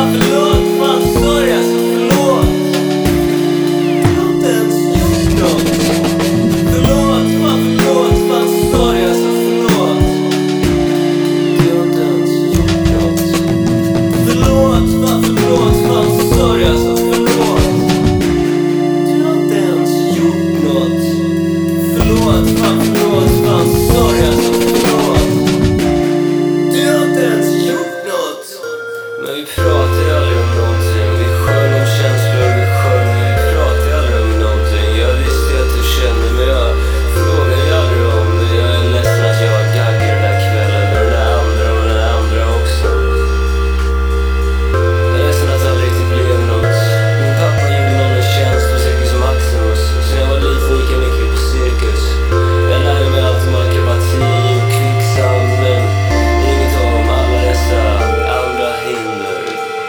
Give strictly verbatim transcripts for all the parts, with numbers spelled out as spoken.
fan förlåt, fan sorry alltså förlåt. Du har inte ens gjort nåt. Förlåt, fan förlåt, fan sorry alltså förlåt. Du har inte ens gjort nåt. Förlåt, fan förlåt, fan sorry alltså förlåt. Du har inte ens gjort nåt. Förlåt, fan förlåt, fan sorry alltså förlåt. Du har inte ens gjort nåt. Men vi pratar ju aldrig om någonting. Vi sjöng om känslor, vi sjöng men vi pratar ju aldrig om någonting. Jag visste att du kände men jag frågade ju aldrig om det. Jag är ledsen att jag var gaggig den där kvällen. Och den där andra och den där andra också. Jag är ledsen att det aldrig riktigt blev något. Min pappa gjorde någon en tjänst på Cirkus Maximus. Så jag var liten gick jag mycket på cirkus. Jag lärde mig allt om akrobati och kvicksand. Men inget om alla dessa andra hinder.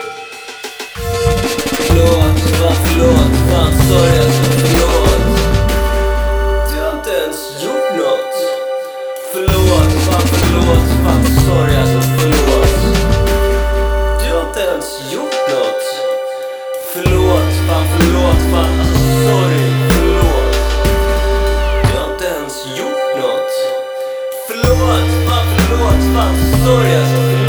Förlåt, fan förlåt, fan sorry alltså förlåt. Du har inte ens gjort nåt. Förlåt, fan förlåt, fan sorry alltså förlåt. Du har inte ens gjort nåt. Förlåt, fan förlåt, fan alltså sorry, förlåt. Du har inte ens gjort nåt. Förlåt, fan förlåt, fan sorry alltså förlåt.